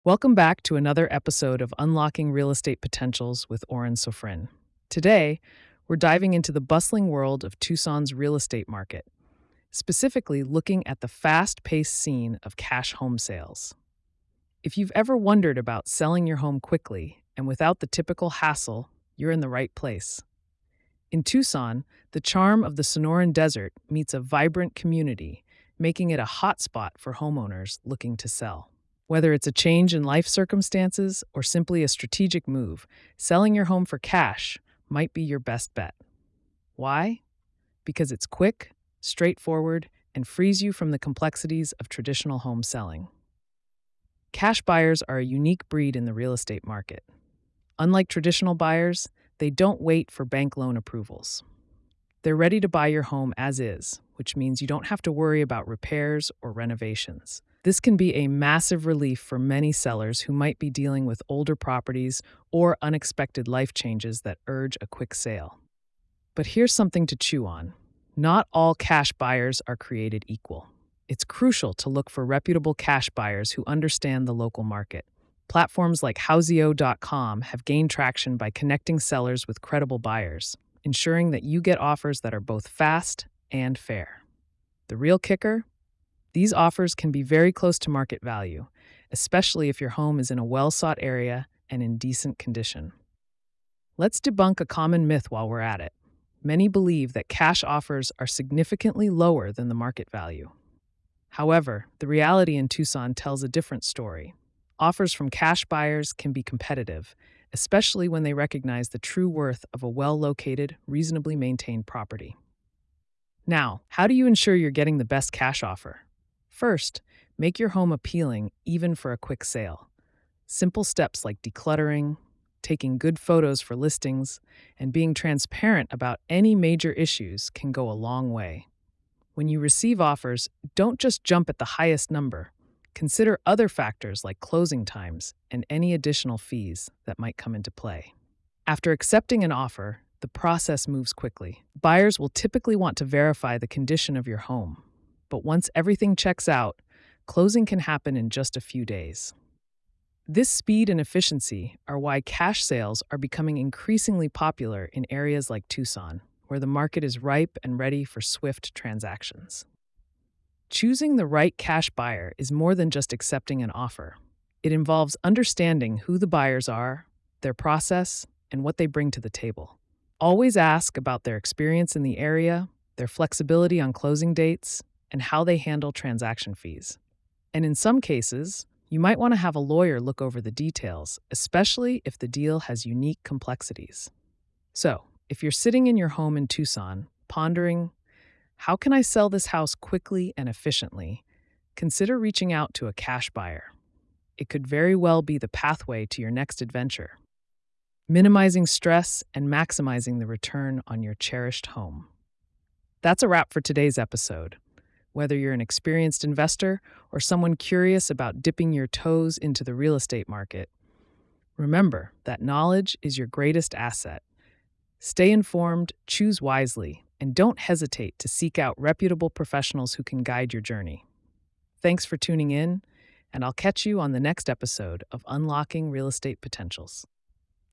Welcome back to another episode of Unlocking Real Estate Potentials with Oren Sofrin. Today, we're diving into the bustling world of Tucson's real estate market, specifically looking at the fast paced scene of cash home sales. If you've ever wondered about selling your home quickly and without the typical hassle, you're in the right place. In Tucson, the charm of the Sonoran Desert meets a vibrant community, making it a hotspot for homeowners looking to sell. Whether it's a change in life circumstances or simply a strategic move, selling your home for cash might be your best bet. Why? Because it's quick, straightforward, and frees you from the complexities of traditional home selling. Cash buyers are a unique breed in the real estate market. Unlike traditional buyers, they don't wait for bank loan approvals. They're ready to buy your home as is, which means you don't have to worry about repairs or renovations. This can be a massive relief for many sellers who might be dealing with older properties or unexpected life changes that urge a quick sale. But here's something to chew on. Not all cash buyers are created equal. It's crucial to look for reputable cash buyers who understand the local market. Platforms like Houseo.com have gained traction by connecting sellers with credible buyers, ensuring that you get offers that are both fast and fair. The real kicker? These offers can be very close to market value, especially if your home is in a well-sought area and in decent condition. Let's debunk a common myth while we're at it. Many believe that cash offers are significantly lower than the market value. However, the reality in Tucson tells a different story. Offers from cash buyers can be competitive, especially when they recognize the true worth of a well-located, reasonably maintained property. Now, how do you ensure you're getting the best cash offer? First, make your home appealing even for a quick sale. Simple steps like decluttering, taking good photos for listings, and being transparent about any major issues can go a long way. When you receive offers, don't just jump at the highest number. Consider other factors like closing times and any additional fees that might come into play. After accepting an offer, the process moves quickly. Buyers will typically want to verify the condition of your home, but once everything checks out, closing can happen in just a few days. This speed and efficiency are why cash sales are becoming increasingly popular in areas like Tucson, where the market is ripe and ready for swift transactions. Choosing the right cash buyer is more than just accepting an offer. It involves understanding who the buyers are, their process, and what they bring to the table. Always ask about their experience in the area, their flexibility on closing dates, and how they handle transaction fees. And in some cases, you might want to have a lawyer look over the details, especially if the deal has unique complexities. So, if you're sitting in your home in Tucson, pondering, how can I sell this house quickly and efficiently? Consider reaching out to a cash buyer. It could very well be the pathway to your next adventure, minimizing stress and maximizing the return on your cherished home. That's a wrap for today's episode. Whether you're an experienced investor or someone curious about dipping your toes into the real estate market, remember that knowledge is your greatest asset. Stay informed, choose wisely, and don't hesitate to seek out reputable professionals who can guide your journey. Thanks for tuning in, and I'll catch you on the next episode of Unlocking Real Estate Potentials.